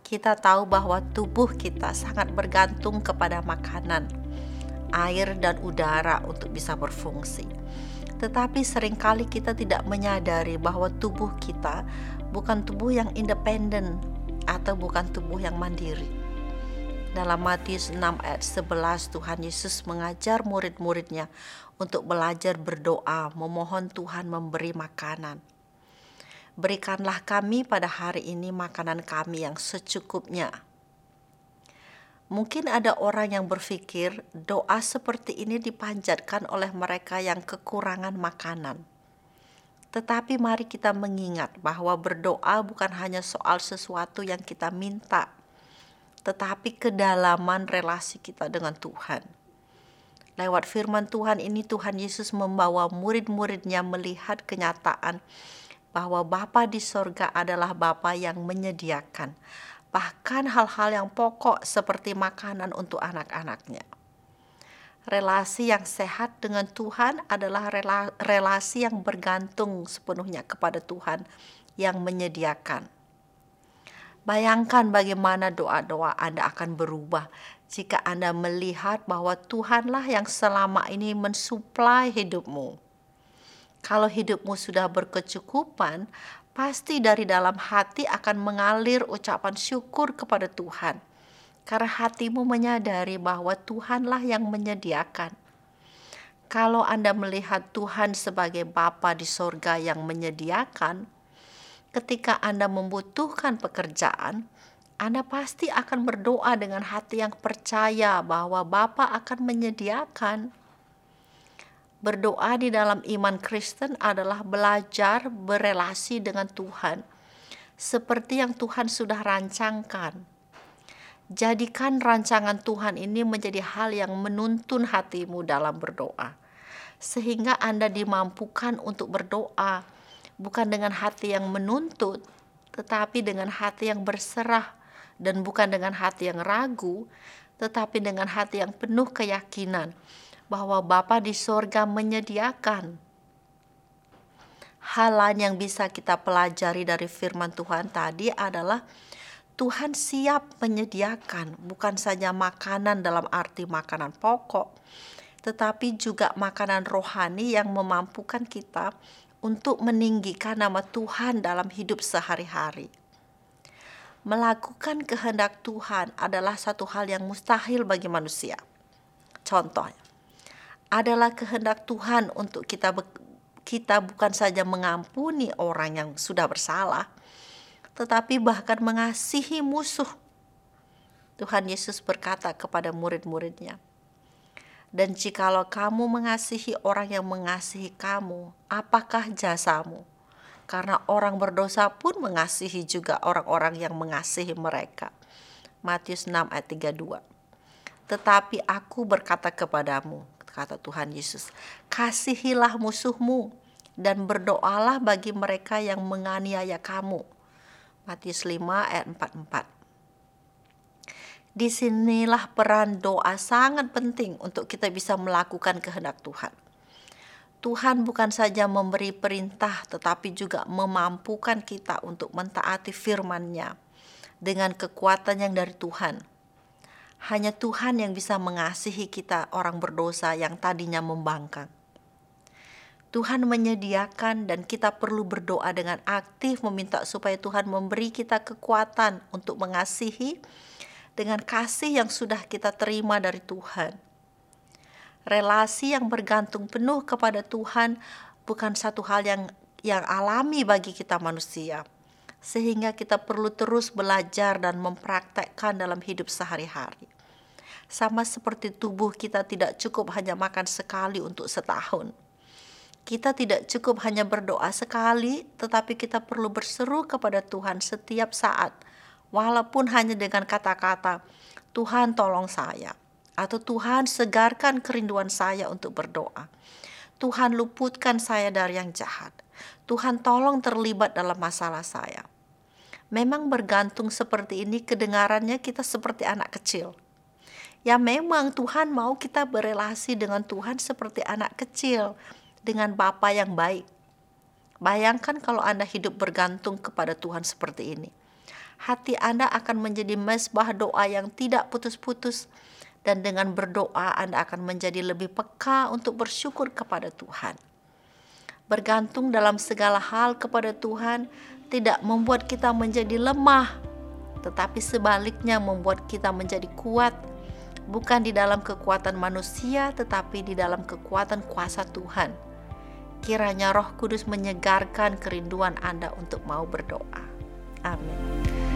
Kita tahu bahwa tubuh kita sangat bergantung kepada makanan, air, dan udara untuk bisa berfungsi. Tetapi seringkali kita tidak menyadari bahwa tubuh kita bukan tubuh yang independen atau bukan tubuh yang mandiri. Dalam Matius 6 ayat 11, Tuhan Yesus mengajar murid-muridnya untuk belajar berdoa, memohon Tuhan memberi makanan. Berikanlah kami pada hari ini makanan kami yang secukupnya. Mungkin ada orang yang berpikir doa seperti ini dipanjatkan oleh mereka yang kekurangan makanan. Tetapi mari kita mengingat bahwa berdoa bukan hanya soal sesuatu yang kita minta, tetapi kedalaman relasi kita dengan Tuhan. Lewat firman Tuhan ini, Tuhan Yesus membawa murid-muridnya melihat kenyataan bahwa Bapa di sorga adalah Bapa yang menyediakan bahkan hal-hal yang pokok seperti makanan untuk anak-anaknya. Relasi yang sehat dengan Tuhan adalah relasi yang bergantung sepenuhnya kepada Tuhan yang menyediakan. Bayangkan bagaimana doa-doa Anda akan berubah jika Anda melihat bahwa Tuhanlah yang selama ini mensuplai hidupmu. Kalau hidupmu sudah berkecukupan, pasti dari dalam hati akan mengalir ucapan syukur kepada Tuhan. Karena hatimu menyadari bahwa Tuhanlah yang menyediakan. Kalau Anda melihat Tuhan sebagai Bapa di sorga yang menyediakan, ketika Anda membutuhkan pekerjaan, Anda pasti akan berdoa dengan hati yang percaya bahwa Bapa akan menyediakan. Berdoa di dalam iman Kristen adalah belajar berelasi dengan Tuhan, seperti yang Tuhan sudah rancangkan. Jadikan rancangan Tuhan ini menjadi hal yang menuntun hatimu dalam berdoa, sehingga Anda dimampukan untuk berdoa, bukan dengan hati yang menuntut, tetapi dengan hati yang berserah, dan bukan dengan hati yang ragu, tetapi dengan hati yang penuh keyakinan bahwa Bapa di sorga menyediakan. Hal lain yang bisa kita pelajari dari firman Tuhan tadi adalah Tuhan siap menyediakan bukan saja makanan dalam arti makanan pokok, tetapi juga makanan rohani yang memampukan kita untuk meninggikan nama Tuhan dalam hidup sehari-hari. Melakukan kehendak Tuhan adalah satu hal yang mustahil bagi manusia. Contohnya, adalah kehendak Tuhan untuk kita bukan saja mengampuni orang yang sudah bersalah, tetapi bahkan mengasihi musuh. Tuhan Yesus berkata kepada murid-muridnya, "Dan jikalau kamu mengasihi orang yang mengasihi kamu, apakah jasamu? Karena orang berdosa pun mengasihi juga orang-orang yang mengasihi mereka." Matius 6 ayat 32. "Tetapi aku berkata kepadamu," kata Tuhan Yesus, "kasihilah musuhmu dan berdoalah bagi mereka yang menganiaya kamu." Matius 5 ayat 44. Disinilah peran doa sangat penting untuk kita bisa melakukan kehendak Tuhan. Tuhan bukan saja memberi perintah, tetapi juga memampukan kita untuk mentaati firman-Nya dengan kekuatan yang dari Tuhan. Hanya Tuhan yang bisa mengasihi kita orang berdosa yang tadinya membangkang. Tuhan menyediakan dan kita perlu berdoa dengan aktif meminta supaya Tuhan memberi kita kekuatan untuk mengasihi dengan kasih yang sudah kita terima dari Tuhan. Relasi yang bergantung penuh kepada Tuhan bukan satu hal yang alami bagi kita manusia, sehingga kita perlu terus belajar dan mempraktekkan dalam hidup sehari-hari. Sama seperti tubuh kita tidak cukup hanya makan sekali untuk setahun. Kita tidak cukup hanya berdoa sekali, tetapi kita perlu berseru kepada Tuhan setiap saat, walaupun hanya dengan kata-kata, "Tuhan tolong saya," atau "Tuhan segarkan kerinduan saya untuk berdoa." "Tuhan luputkan saya dari yang jahat." "Tuhan tolong terlibat dalam masalah saya." Memang bergantung seperti ini kedengarannya kita seperti anak kecil. Ya memang Tuhan mau kita berelasi dengan Tuhan seperti anak kecil, dengan Bapa yang baik. Bayangkan kalau Anda hidup bergantung kepada Tuhan seperti ini. hati Anda akan menjadi mezbah doa yang tidak putus-putus, dan dengan berdoa Anda akan menjadi lebih peka untuk bersyukur kepada Tuhan. Bergantung dalam segala hal kepada Tuhan tidak membuat kita menjadi lemah, tetapi sebaliknya membuat kita menjadi kuat, bukan di dalam kekuatan manusia, tetapi di dalam kekuatan kuasa Tuhan. Kiranya Roh Kudus menyegarkan kerinduan Anda untuk mau berdoa. Amin.